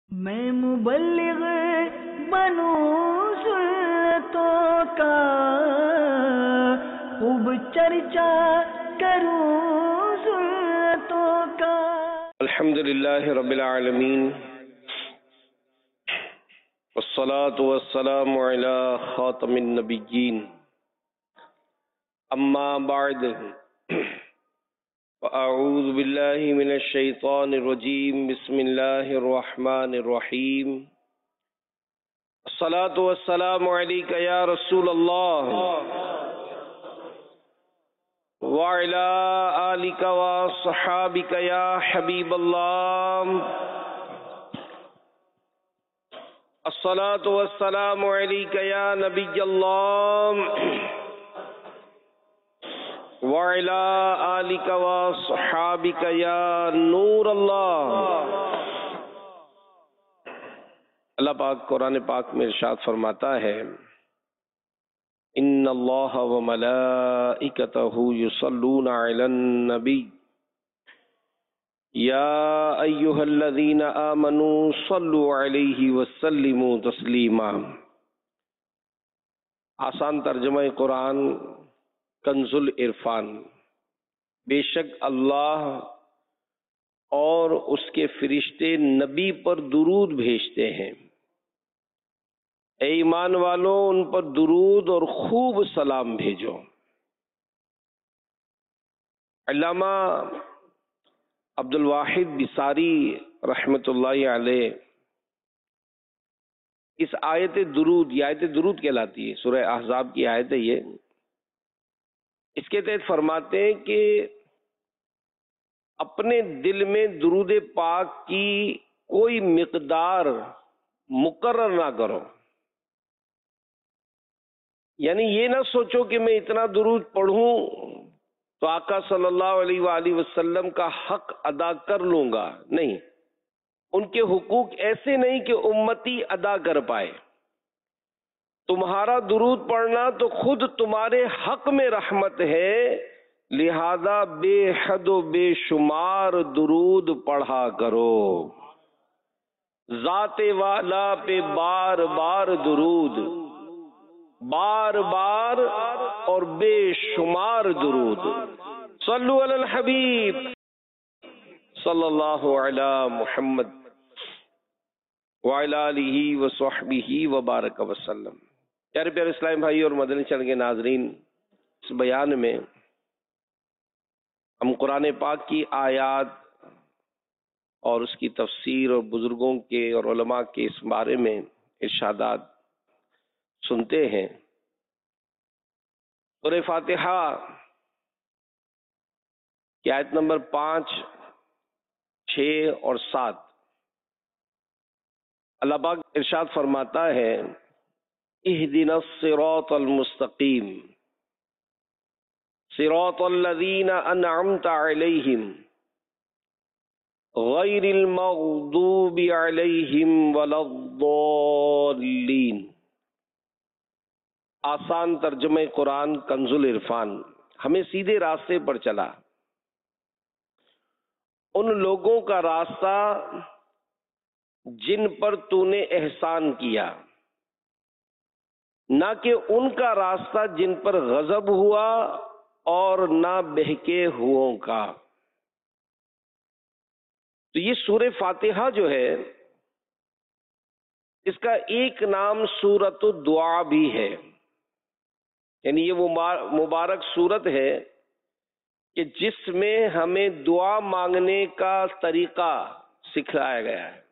میں مبلغ بنوں سنتوں کا، خوب چرچا کروں سنتوں کا۔ الحمدللہ رب العالمین، والصلاة والسلام علی خاتم النبیین، اما بعد فاعوذ باللہ من الشیطان الرجیم، بسم اللہ الرحمن الرحیم۔ الصلاة والسلام علیک یا رسول اللہ وعلی آلک وصحابک یا حبیب اللہ۔ الصلاة والسلام علیک یا نبی اللہ وعلی آلک وصحابک یا نور اللہ۔ اللہ پاک قرآن پاک میں ارشاد فرماتا ہے، ان اللہ وملائکتہ یصلون علی النبی یا ایہا الذین آمنوا صلوا علیہ وسلموا تسلیما۔ آسان ترجمہ قرآن کنز العرفان۔ بے شک اللہ اور اس کے فرشتے نبی پر درود بھیجتے ہیں، اے ایمان والو ان پر درود اور خوب سلام بھیجو۔ علامہ عبد الواحد بصاری رحمۃ اللہ علیہ اس آیت درود، یہ آیت درود کہلاتی ہے، سورہ احزاب کی آیت ہے یہ، اس کے تحت فرماتے ہیں کہ اپنے دل میں درود پاک کی کوئی مقدار مقرر نہ کرو، یعنی یہ نہ سوچو کہ میں اتنا درود پڑھوں تو آقا صلی اللہ علیہ وآلہ وسلم کا حق ادا کر لوں گا، نہیں، ان کے حقوق ایسے نہیں کہ امتی ادا کر پائے۔ تمہارا درود پڑھنا تو خود تمہارے حق میں رحمت ہے، لہذا بے حد و بے شمار درود پڑھا کرو۔ ذات والا پہ بار بار درود، بار بار اور بے شمار درود۔ صلو علی الحبیب صلی اللہ علی محمد وعلی آلہ وصحبہ وبارک وسلم۔ پیارے پیارے اسلام بھائی اور مدنی چینل کے ناظرین، اس بیان میں ہم قرآن پاک کی آیات اور اس کی تفسیر اور بزرگوں کے اور علماء کے اس بارے میں ارشادات سنتے ہیں۔ سورہ فاتحہ کی آیت نمبر 5، 6 اور 7 اللہ پاک ارشاد فرماتا ہے، اہدنا الصراط المستقیم صراط الذین انعمت علیہم غیر المغضوب علیہم ولا الضالین۔ آسان ترجمہ قرآن کنز العرفان، ہمیں سیدھے راستے پر چلا، ان لوگوں کا راستہ جن پر تو نے احسان کیا، نہ کہ ان کا راستہ جن پر غضب ہوا اور نہ بہکے ہووں کا۔ تو یہ سورہ فاتحہ جو ہے، اس کا ایک نام سورۃ الدعاء بھی ہے، یعنی یہ وہ مبارک سورت ہے کہ جس میں ہمیں دعا مانگنے کا طریقہ سکھلایا گیا ہے۔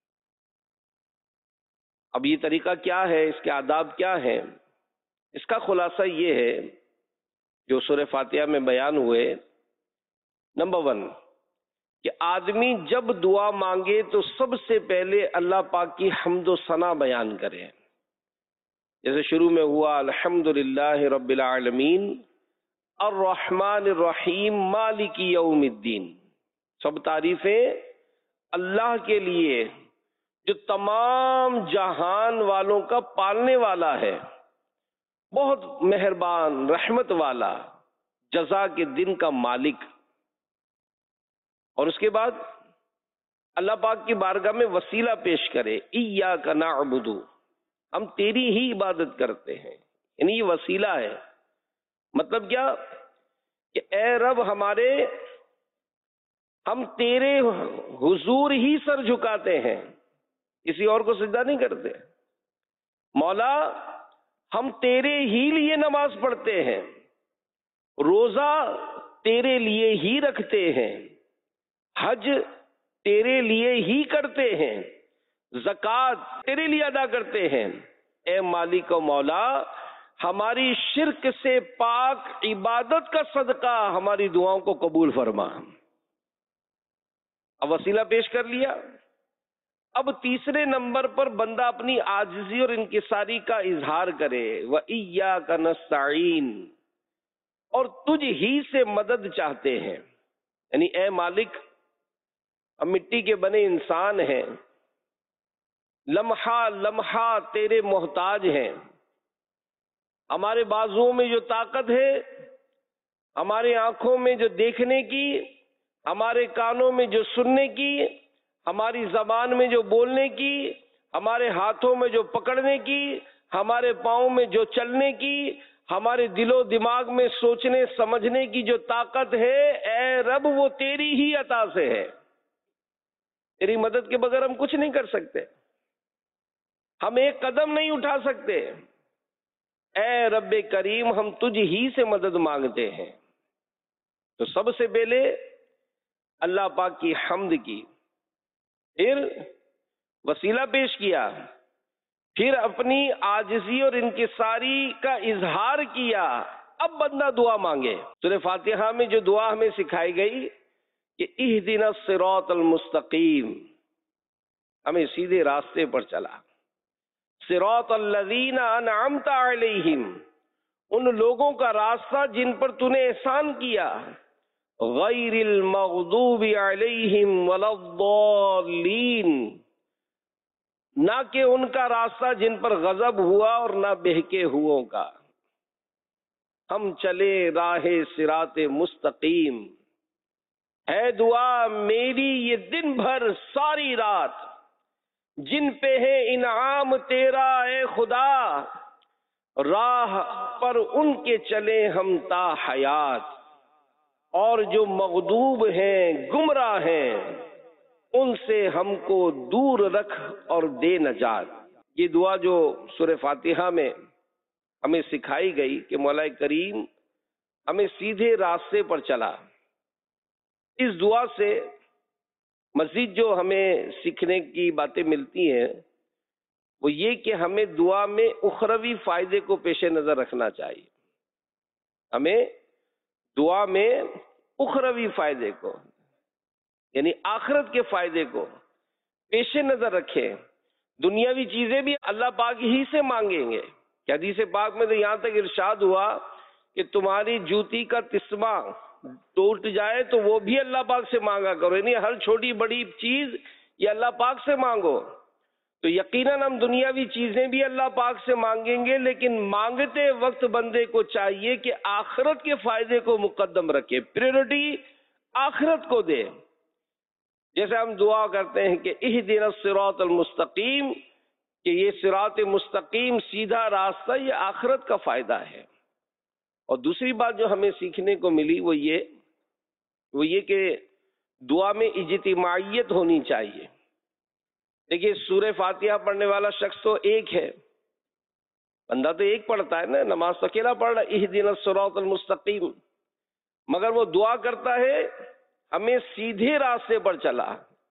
اب یہ طریقہ کیا ہے، اس کے آداب کیا ہیں، اس کا خلاصہ یہ ہے جو سورہ فاتحہ میں بیان ہوئے۔ نمبر 1 کہ آدمی جب دعا مانگے تو سب سے پہلے اللہ پاک کی حمد و ثنا بیان کرے، جیسے شروع میں ہوا الحمدللہ رب العالمین الرحمن الرحیم مالک یوم الدین۔ سب تعریفیں اللہ کے لیے جو تمام جہان والوں کا پالنے والا ہے، بہت مہربان، رحمت والا، جزا کے دن کا مالک۔ اور اس کے بعد اللہ پاک کی بارگاہ میں وسیلہ پیش کرے، ایاک نعبد، ہم تیری ہی عبادت کرتے ہیں، یعنی یہ وسیلہ ہے۔ مطلب کیا کہ اے رب ہمارے، ہم تیرے حضور ہی سر جھکاتے ہیں، کسی اور کو سجدہ نہیں کرتے۔ مولا ہم تیرے ہی لیے نماز پڑھتے ہیں، روزہ تیرے لیے ہی رکھتے ہیں، حج تیرے لیے ہی کرتے ہیں، زکوٰۃ تیرے لیے ادا کرتے ہیں۔ اے مالک و مولا، ہماری شرک سے پاک عبادت کا صدقہ ہماری دعاؤں کو قبول فرما۔ اب وسیلہ پیش کر لیا۔ اب تیسرے نمبر پر بندہ اپنی عاجزی اور انکساری کا اظہار کرے، وَإِيَّاكَ نَسْتَعِينُ، اور تجھ ہی سے مدد چاہتے ہیں، یعنی اے مالک ہم مٹی کے بنے انسان ہیں، لمحہ لمحہ تیرے محتاج ہیں، ہمارے بازوؤں میں جو طاقت ہے، ہمارے آنکھوں میں جو دیکھنے کی، ہمارے کانوں میں جو سننے کی، ہماری زبان میں جو بولنے کی، ہمارے ہاتھوں میں جو پکڑنے کی، ہمارے پاؤں میں جو چلنے کی، ہمارے دل و دماغ میں سوچنے سمجھنے کی جو طاقت ہے، اے رب وہ تیری ہی عطا سے ہے۔ تیری مدد کے بغیر ہم کچھ نہیں کر سکتے، ہم ایک قدم نہیں اٹھا سکتے۔ اے رب کریم ہم تجھ ہی سے مدد مانگتے ہیں۔ تو سب سے پہلے اللہ پاک کی حمد کی، پھر وسیلہ پیش کیا، پھر اپنی عاجزی اور انکساری کا اظہار کیا۔ اب بندہ دعا مانگے۔ سورہ فاتحہ میں جو دعا ہمیں سکھائی گئی کہ اہدنا الصراط المستقیم، ہمیں سیدھے راستے پر چلا۔ صراط الذین انعمت علیہم، ان لوگوں کا راستہ جن پر تو نے احسان کیا، غیر المغضوب علیہم ولا الضالین، نہ کہ ان کا راستہ جن پر غضب ہوا اور نہ بہکے ہووں کا۔ ہم چلے راہ صراط مستقیم، ہے دعا میری یہ دن بھر ساری رات، جن پہ ہے انعام تیرا اے خدا، راہ پر ان کے چلے ہم تا حیات، اور جو مغضوب ہیں گمراہ ہیں ان سے ہم کو دور رکھ اور دے نجات۔ یہ دعا جو سورہ فاتحہ میں ہمیں سکھائی گئی کہ مولا کریم ہمیں سیدھے راستے پر چلا، اس دعا سے مزید جو ہمیں سیکھنے کی باتیں ملتی ہیں وہ یہ کہ ہمیں دعا میں اخروی فائدے کو پیش نظر رکھنا چاہیے۔ ہمیں دعا میں اخروی فائدے کو، یعنی آخرت کے فائدے کو پیش نظر رکھیں۔ دنیاوی چیزیں بھی اللہ پاک ہی سے مانگیں گے کہ حدیث پاک میں تو یہاں تک ارشاد ہوا کہ تمہاری جوتی کا تسمہ ٹوٹ جائے تو وہ بھی اللہ پاک سے مانگا کرو، یعنی ہر چھوٹی بڑی چیز یہ اللہ پاک سے مانگو۔ تو یقیناً ہم دنیاوی چیزیں بھی اللہ پاک سے مانگیں گے، لیکن مانگتے وقت بندے کو چاہیے کہ آخرت کے فائدے کو مقدم رکھے، پریورٹی آخرت کو دے۔ جیسے ہم دعا کرتے ہیں کہ اہدنا الصراط المستقیم، کہ یہ صراط مستقیم سیدھا راستہ یہ آخرت کا فائدہ ہے۔ اور دوسری بات جو ہمیں سیکھنے کو ملی وہ یہ کہ دعا میں اجتماعیت ہونی چاہیے۔ دیکھیے سورہ فاتحہ پڑھنے والا شخص تو ایک ہے، بندہ تو ایک پڑھتا ہے نا، نماز تو اکیلا پڑھ رہا ہے، اہدنا الصراط المستقیم، مگر وہ دعا کرتا ہے ہمیں سیدھے راستے پر چلا،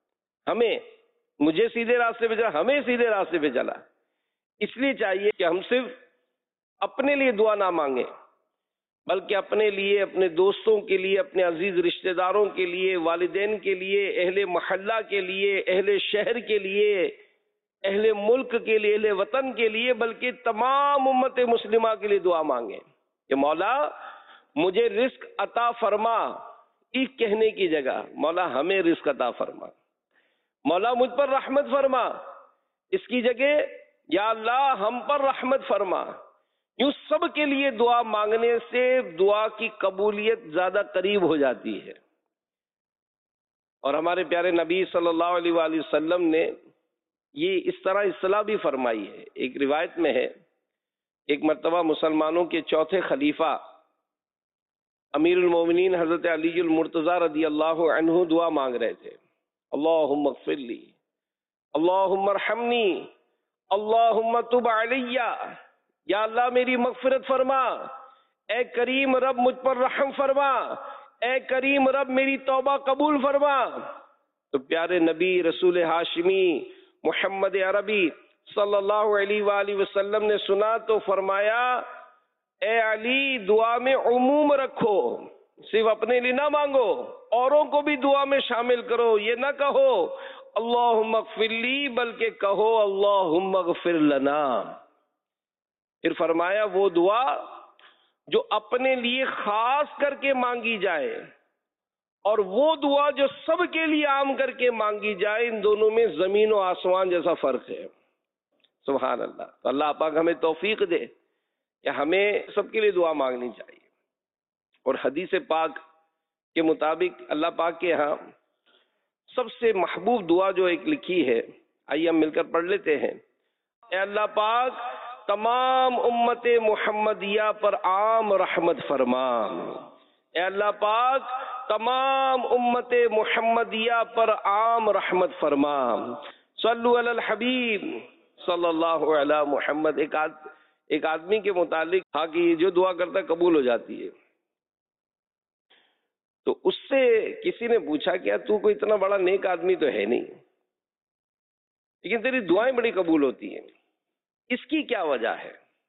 مجھے سیدھے راستے پہ چلا، ہمیں سیدھے راستے پہ چلا۔ اس لیے چاہیے کہ ہم صرف اپنے لیے دعا نہ مانگیں، بلکہ اپنے لیے، اپنے دوستوں کے لیے، اپنے عزیز رشتہ داروں کے لیے، والدین کے لیے، اہل محلہ کے لیے، اہل شہر کے لیے، اہل ملک کے لیے، اہل وطن کے لیے، بلکہ تمام امت مسلمہ کے لیے دعا مانگیں کہ مولا مجھے رزق عطا فرما، ایک کہنے کی جگہ مولا ہمیں رزق عطا فرما، مولا مجھ پر رحمت فرما، اس کی جگہ یا اللہ ہم پر رحمت فرما۔ یوں سب کے لیے دعا مانگنے سے دعا کی قبولیت زیادہ قریب ہو جاتی ہے۔ اور ہمارے پیارے نبی صلی اللہ علیہ وآلہ وسلم نے یہ اس طرح اصطلاح بھی فرمائی ہے. ایک روایت میں ہے ایک مرتبہ مسلمانوں کے چوتھے خلیفہ امیر المومنین حضرت علی المرتضی رضی اللہ عنہ دعا مانگ رہے تھے. اللہم اغفر لی، اللہم ارحمنی، اللہم تب علی، یا اللہ میری مغفرت فرما، اے کریم رب مجھ پر رحم فرما، اے کریم رب میری توبہ قبول فرما. تو پیارے نبی رسول ہاشمی محمد عربی صلی اللہ علیہ وآلہ وسلم نے سنا تو فرمایا اے علی دعا میں عموم رکھو، صرف اپنے لیے نہ مانگو، اوروں کو بھی دعا میں شامل کرو. یہ نہ کہو اللہم اغفر لی بلکہ کہو اللہم اغفر لنا. پھر فرمایا وہ دعا جو اپنے لیے خاص کر کے مانگی جائے اور وہ دعا جو سب کے لیے عام کر کے مانگی جائے، ان دونوں میں زمین و آسمان جیسا فرق ہے. سبحان اللہ. تو اللہ پاک ہمیں توفیق دے کہ ہمیں سب کے لیے دعا مانگنی چاہیے. اور حدیث پاک کے مطابق اللہ پاک کے ہاں سب سے محبوب دعا جو ایک لکھی ہے، آئیے ہم مل کر پڑھ لیتے ہیں. اے اللہ پاک تمام امت محمدیہ پر عام رحمت فرما. اے اللہ پاک تمام امت محمدیہ پر عام رحمت فرما. صلو علی الحبیب صلی اللہ علی محمد. ایک آدمی کے متعلق تھا کہ جو دعا کرتا ہے قبول ہو جاتی ہے. تو اس سے کسی نے پوچھا کہ تو کوئی اتنا بڑا نیک آدمی تو ہے نہیں، لیکن تیری دعائیں بڑی قبول ہوتی ہیں، اس کی کیا وجہ ہے؟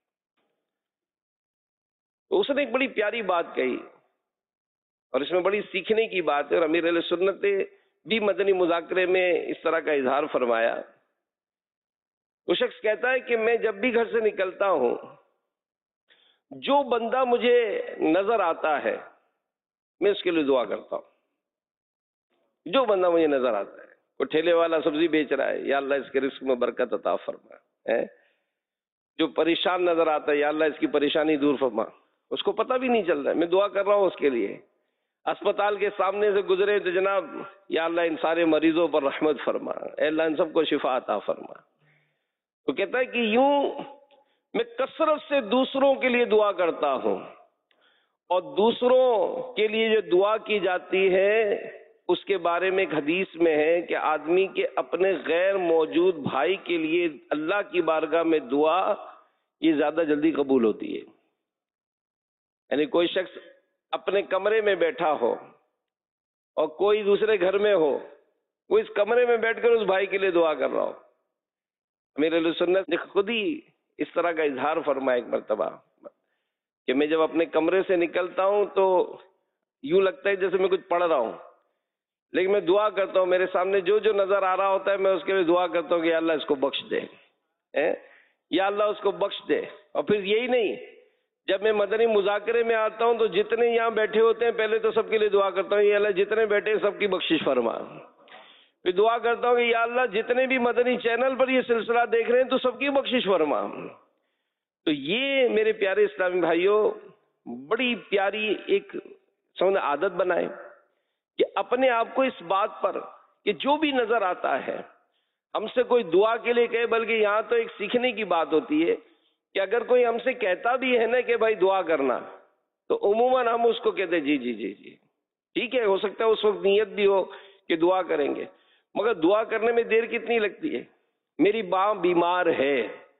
تو اس نے ایک بڑی پیاری بات کہی اور اس میں بڑی سیکھنے کی بات ہے. اور امیر اہل سنت نے بھی مدنی مذاکرے میں اس طرح کا اظہار فرمایا. وہ شخص کہتا ہے کہ میں جب بھی گھر سے نکلتا ہوں، جو بندہ مجھے نظر آتا ہے میں اس کے لیے دعا کرتا ہوں. جو بندہ مجھے نظر آتا ہے، کوئی ٹھیلے والا سبزی بیچ رہا ہے، یا اللہ اس کے رزق میں برکت عطا فرما. جو پریشان نظر آتا ہے، یا اللہ اس کی پریشانی دور فرما. اس کو پتہ بھی نہیں چل رہا ہے، میں دعا کر رہا ہوں اس کے لیے. اسپتال کے سامنے سے گزرے تو جناب یا اللہ ان سارے مریضوں پر رحمت فرما، اے اللہ ان سب کو شفا عطا فرما. تو کہتا ہے کہ یوں میں کثرت سے دوسروں کے لیے دعا کرتا ہوں، اور دوسروں کے لیے جو دعا کی جاتی ہے اس کے بارے میں ایک حدیث میں ہے کہ آدمی کے اپنے غیر موجود بھائی کے لیے اللہ کی بارگاہ میں دعا یہ زیادہ جلدی قبول ہوتی ہے. یعنی کوئی شخص اپنے کمرے میں بیٹھا ہو اور کوئی دوسرے گھر میں ہو، وہ اس کمرے میں بیٹھ کر اس بھائی کے لیے دعا کر رہا ہو. امیر اہل سنت نے خود ہی اس طرح کا اظہار فرمایا ایک مرتبہ کہ میں جب اپنے کمرے سے نکلتا ہوں تو یوں لگتا ہے جیسے میں کچھ پڑھ رہا ہوں، لیکن میں دعا کرتا ہوں. میرے سامنے جو جو نظر آ رہا ہوتا ہے میں اس کے لیے دعا کرتا ہوں کہ یا اللہ اس کو بخش دے، یا اللہ اس کو بخش دے. اور پھر یہی نہیں، جب میں مدنی مذاکرے میں آتا ہوں تو جتنے یہاں بیٹھے ہوتے ہیں پہلے تو سب کے لیے دعا کرتا ہوں یا اللہ جتنے بیٹھے ہیں سب کی بخشش فرما. پھر دعا کرتا ہوں کہ یا اللہ جتنے بھی مدنی چینل پر یہ سلسلہ دیکھ رہے ہیں تو سب کی بخشش فرما. تو یہ میرے پیارے اسلامی بھائیوں بڑی پیاری ایک عادت بنائے کہ اپنے آپ کو اس بات پر کہ جو بھی نظر آتا ہے ہم سے کوئی دعا کے لیے کہے، بلکہ یہاں تو ایک سیکھنے کی بات ہوتی ہے کہ اگر کوئی ہم سے کہتا بھی ہے نا کہ بھائی دعا کرنا، تو عموماً ہم اس کو کہتے جی جی جی جی ٹھیک ہے. ہو سکتا ہے اس وقت نیت بھی ہو کہ دعا کریں گے، مگر دعا کرنے میں دیر کتنی لگتی ہے. میری ماں بیمار ہے،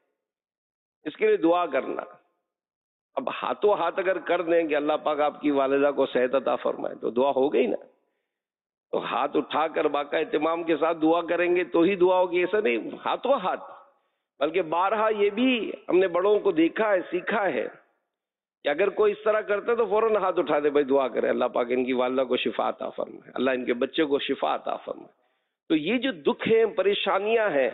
اس کے لیے دعا کرنا. اب ہاتھوں ہاتھ اگر کر دیں کہ اللہ پاک آپ کی والدہ کو صحت عطا فرمائے تو دعا ہو گئی نا. تو ہاتھ اٹھا کر باقا اہتمام کے ساتھ دعا کریں گے تو ہی دعا ہوگی، ایسا نہیں ہاتھوں ہاتھ. بلکہ بارہا یہ بھی ہم نے بڑوں کو دیکھا ہے، سیکھا ہے کہ اگر کوئی اس طرح کرتا ہے تو فوراً ہاتھ اٹھا دے، بھائی دعا کرے اللہ پاک ان کی والدہ کو شفا عطا فرمائے، اللہ ان کے بچے کو شفا عطا فرمائے. تو یہ جو دکھ ہیں، پریشانیاں ہیں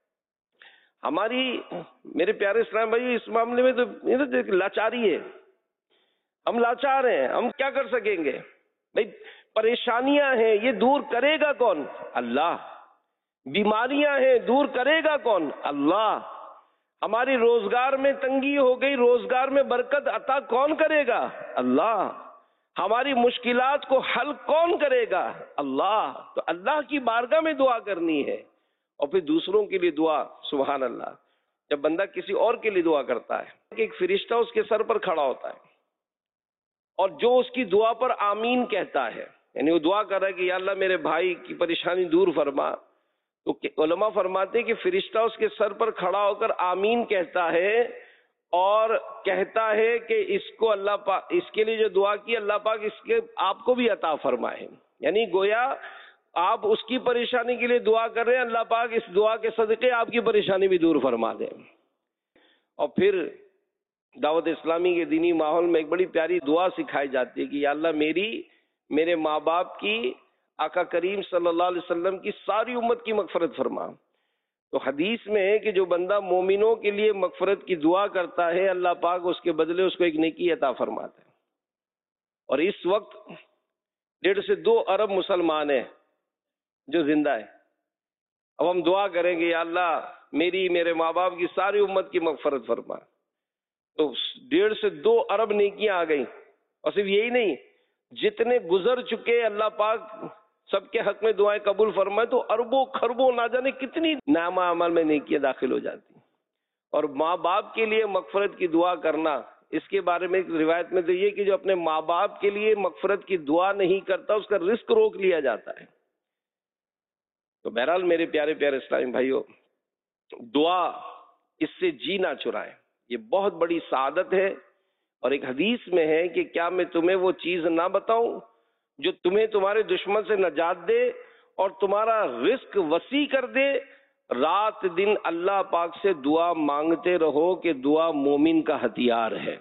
ہماری، میرے پیارے اسلام بھائی اس معاملے میں تو لاچاری ہے. ہم لاچار ہیں، ہم کیا کر سکیں گے؟ بھائی پریشانیاں ہیں، یہ دور کرے گا کون؟ اللہ. بیماریاں ہیں، دور کرے گا کون؟ اللہ. ہماری روزگار میں تنگی ہو گئی، روزگار میں برکت عطا کون کرے گا؟ اللہ. ہماری مشکلات کو حل کون کرے گا؟ اللہ. تو اللہ کی بارگاہ میں دعا کرنی ہے، اور پھر دوسروں کے لیے دعا. سبحان اللہ. جب بندہ کسی اور کے لیے دعا کرتا ہے کہ ایک فرشتہ اس کے سر پر کھڑا ہوتا ہے اور جو اس کی دعا پر آمین کہتا ہے، یعنی وہ دعا کر رہا ہے کہ یا اللہ میرے بھائی کی پریشانی دور فرما، تو علماء فرماتے ہیں کہ فرشتہ اس کے سر پر کھڑا ہو کر آمین کہتا ہے اور کہتا ہے کہ اس کو اللہ پاک، اس کے لیے جو دعا کی اللہ پاک اس کے آپ کو بھی عطا فرمائے. یعنی گویا آپ اس کی پریشانی کے لیے دعا کر رہے ہیں، اللہ پاک اس دعا کے صدقے آپ کی پریشانی بھی دور فرما دیں. اور پھر دعوت اسلامی کے دینی ماحول میں ایک بڑی پیاری دعا سکھائی جاتی ہے کہ یا اللہ میرے ماں باپ کی، آقا کریم صلی اللہ علیہ وسلم کی ساری امت کی مغفرت فرما. تو حدیث میں ہے کہ جو بندہ مومنوں کے لیے مغفرت کی دعا کرتا ہے اللہ پاک اس کے بدلے اس کو ایک نیکی عطا فرماتا ہے. اور اس وقت 1.5 سے 2 ارب مسلمان ہیں جو زندہ ہے. اب ہم دعا کریں گے یا اللہ میرے ماں باپ کی ساری امت کی مغفرت فرما، تو 1.5 سے 2 ارب نیکیاں آ گئیں. اور صرف یہی نہیں، جتنے گزر چکے اللہ پاک سب کے حق میں دعائیں قبول فرمائے، تو اربوں خربوں نہ جانے کتنی نامہ عمل میں نیکیاں داخل ہو جاتی. اور ماں باپ کے لیے مغفرت کی دعا کرنا، اس کے بارے میں ایک روایت میں تو یہ کہ جو اپنے ماں باپ کے لیے مغفرت کی دعا نہیں کرتا اس کا رزق روک لیا جاتا ہے. تو بہرحال میرے پیارے پیارے اسلامی بھائیوں، دعا اس سے جی نہ چرائیں، یہ بہت بڑی سعادت ہے. اور ایک حدیث میں ہے کہ کیا میں تمہیں وہ چیز نہ بتاؤں جو تمہیں تمہارے دشمن سے نجات دے اور تمہارا رزق وسیع کر دے؟ رات دن اللہ پاک سے دعا مانگتے رہو کہ دعا مومن کا ہتھیار ہے.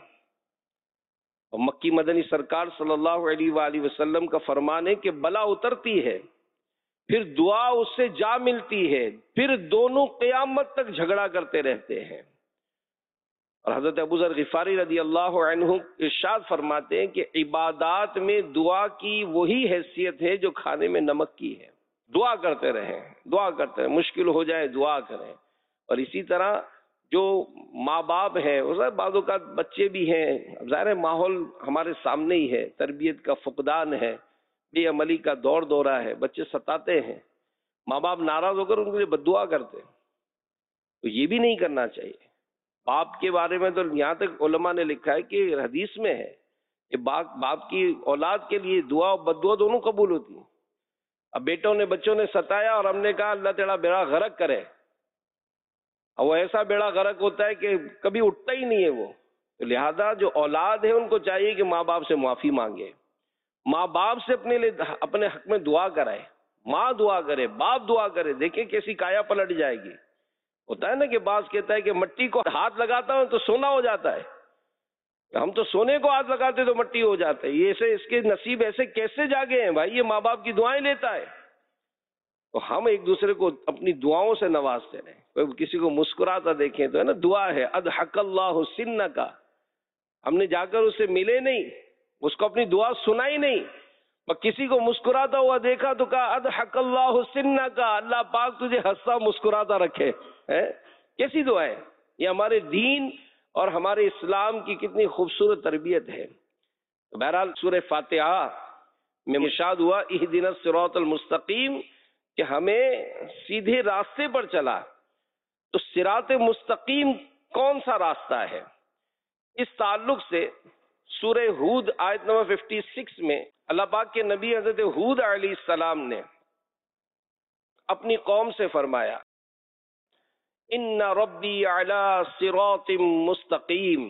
اور مکی مدنی سرکار صلی اللہ علیہ وآلہ وسلم کا فرمان ہے کہ بلا اترتی ہے، پھر دعا اس سے جا ملتی ہے، پھر دونوں قیامت تک جھگڑا کرتے رہتے ہیں. اور حضرت ابو ذر غفاری رضی اللہ عنہ ارشاد فرماتے ہیں کہ عبادات میں دعا کی وہی حیثیت ہے جو کھانے میں نمک کی ہے. دعا کرتے رہیں، دعا کرتے رہیں، مشکل ہو جائے دعا کریں. اور اسی طرح جو ماں باپ ہیں، بعض اوقات بچے بھی ہیں، ظاہر ہے ماحول ہمارے سامنے ہی ہے، تربیت کا فقدان ہے، بے عملی کا دور دورہ ہے، بچے ستاتے ہیں، ماں باپ ناراض ہو کر ان کے لیے بد دعا کرتے ہیں. تو یہ بھی نہیں کرنا چاہیے. باپ کے بارے میں تو یہاں تک علماء نے لکھا ہے کہ حدیث میں ہے کہ باپ کی اولاد کے لیے دعا اور بد دعا دونوں قبول ہوتی ہیں. اب بچوں نے ستایا اور ہم نے کہا اللہ تیرا بیڑا غرق کرے، اور وہ ایسا بیڑا غرق ہوتا ہے کہ کبھی اٹھتا ہی نہیں ہے وہ. تو لہذا جو اولاد ہے ان کو چاہیے کہ ماں باپ سے معافی مانگے، ماں باپ سے اپنے حق میں دعا کرائے. ماں دعا کرے، باپ دعا کرے، دیکھیں کیسی کایا پلٹ جائے گی. ہوتا ہے نا کہ بعض کہتا ہے کہ مٹی کو ہاتھ لگاتا ہوں تو سونا ہو جاتا ہے. ہم تو سونے کو ہاتھ لگاتے تو مٹی ہو جاتا ہے. یہ اس کے نصیب ایسے کیسے جاگے ہیں بھائی؟ یہ ماں باپ کی دعائیں لیتا ہے. تو ہم ایک دوسرے کو اپنی دعاؤں سے نوازتے رہیں. کوئی کسی کو مسکراتا دیکھیں تو ہے نا دعا ہے اضحک اللہ سنک کا. ہم نے جا کر اسے ملے نہیں، اس کو اپنی دعا سنائی نہیں، کسی کو مسکراتا ہوا دیکھا تو کہا اضحک اللہ سنک کا، اللہ پاک تجھے ہنستا مسکراتا رکھے. کیسی دعا ہے یہ؟ ہمارے دین اور ہمارے اسلام کی کتنی خوبصورت تربیت ہے. بہرحال سورہ فاتحہ میں ارشاد ہوا اہدنا الصراط المستقیم، کہ ہمیں سیدھے راستے پر چلا. تو صراط مستقیم کون سا راستہ ہے؟ اس تعلق سے سورہ ہود آیت نمبر 56 میں اللہ پاک کے نبی حضرت ہود علیہ السلام نے اپنی قوم سے فرمایا ان ربی علی صراط مستقیم،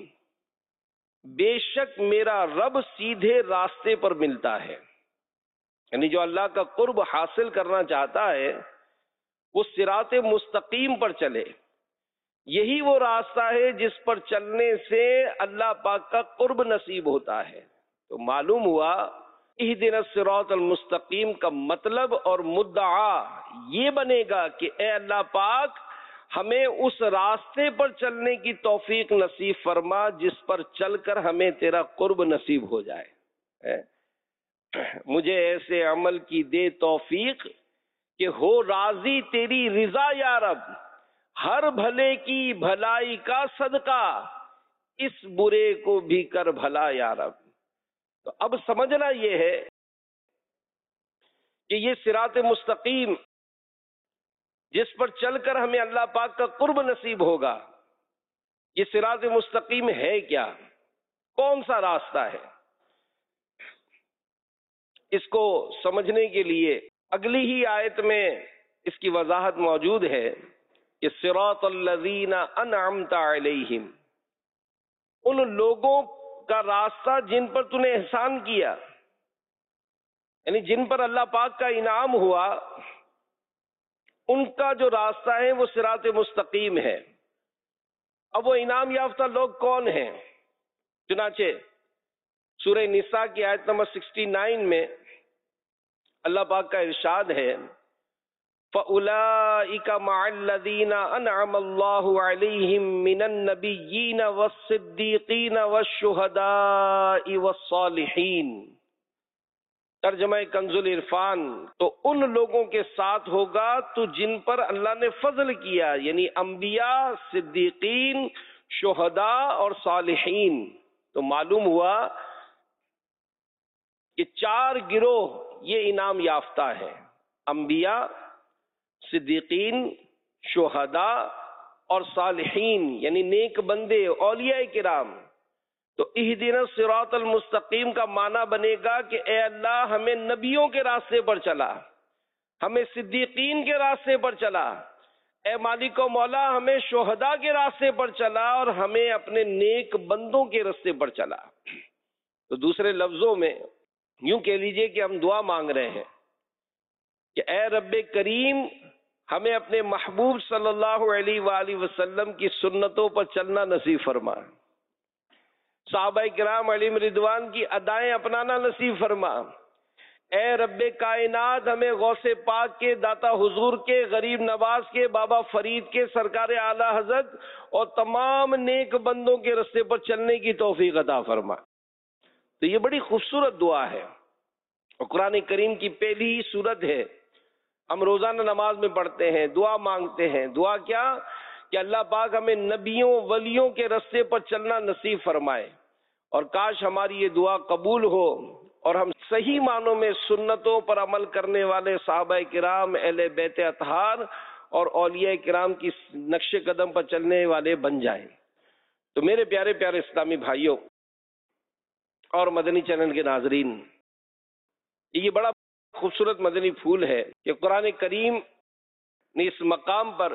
بے شک میرا رب سیدھے راستے پر ملتا ہے. یعنی جو اللہ کا قرب حاصل کرنا چاہتا ہے وہ صراط مستقیم پر چلے. یہی وہ راستہ ہے جس پر چلنے سے اللہ پاک کا قرب نصیب ہوتا ہے. تو معلوم ہوا اہدنا الصراط المستقیم کا مطلب اور مدعا یہ بنے گا کہ اے اللہ پاک ہمیں اس راستے پر چلنے کی توفیق نصیب فرما جس پر چل کر ہمیں تیرا قرب نصیب ہو جائے. مجھے ایسے عمل کی دے توفیق کہ ہو راضی تیری رضا یا رب، ہر بھلے کی بھلائی کا صدقہ، اس برے کو بھی کر بھلا یا رب. تو تو اب سمجھنا یہ ہے کہ یہ صراط مستقیم جس پر چل کر ہمیں اللہ پاک کا قرب نصیب ہوگا، یہ صراط مستقیم ہے کیا؟ کون سا راستہ ہے؟ اس کو سمجھنے کے لیے اگلی ہی آیت میں اس کی وضاحت موجود ہے کہ صراط الذین انعمت علیہم، ان لوگوں کا راستہ جن پر تو نے احسان کیا، یعنی جن پر اللہ پاک کا انعام ہوا، ان کا جو راستہ ہے وہ صراط مستقیم ہے۔ اب وہ انعام یافتہ لوگ کون ہیں؟ چنانچہ سورہ نساء کی آیت نمبر 69 میں اللہ پاک کا ارشاد ہے فَأُولَئِكَ مَعَ الَّذِينَ أَنْعَمَ اللَّهُ عَلَيْهِمْ مِنَ النَّبِيِّينَ وَالصِّدِّيقِينَ وَالشُّهَدَاءِ وَالصَّالِحِينَ۔ ترجمہ کنز العرفان، تو ان لوگوں کے ساتھ ہوگا تو جن پر اللہ نے فضل کیا، یعنی انبیاء، صدیقین، شہداء اور صالحین۔ تو معلوم ہوا کہ 4 گروہ یہ انعام یافتہ ہیں، انبیاء، صدیقین، شہداء اور صالحین، یعنی نیک بندے، اولیاء کرام۔ تو اہدنا الصراط المستقیم کا معنی بنے گا کہ اے اللہ ہمیں نبیوں کے راستے پر چلا، ہمیں صدیقین کے راستے پر چلا، اے مالک و مولا ہمیں شہداء کے راستے پر چلا، اور ہمیں اپنے نیک بندوں کے راستے پر چلا۔ تو دوسرے لفظوں میں یوں کہہ لیجئے کہ ہم دعا مانگ رہے ہیں کہ اے رب کریم ہمیں اپنے محبوب صلی اللہ علیہ وآلہ وسلم کی سنتوں پر چلنا نصیب فرما، صحابہ کرام علیہم رضوان کی ادائیں اپنانا نصیب فرما۔ اے رب کائنات ہمیں غوث پاک کے، داتا حضور کے، غریب نواز کے، بابا فرید کے، سرکار اعلی حضرت اور تمام نیک بندوں کے راستے پر چلنے کی توفیق عطا فرما۔ تو یہ بڑی خوبصورت دعا ہے اور قرآن کریم کی پہلی ہی سورت ہے، ہم روزانہ نماز میں پڑھتے ہیں، دعا مانگتے ہیں۔ دعا کیا؟ کہ اللہ پاک ہمیں نبیوں، ولیوں کے راستے پر چلنا نصیب فرمائے، اور کاش ہماری یہ دعا قبول ہو اور ہم صحیح معنوں میں سنتوں پر عمل کرنے والے صحابہ کرام، اہل بیت اطہار اور اولیاء کرام کی نقش قدم پر چلنے والے بن جائیں۔ تو میرے پیارے پیارے اسلامی بھائیوں اور مدنی چینل کے ناظرین، یہ بڑا خوبصورت مدنی پھول ہے کہ قرآن کریم نے اس مقام پر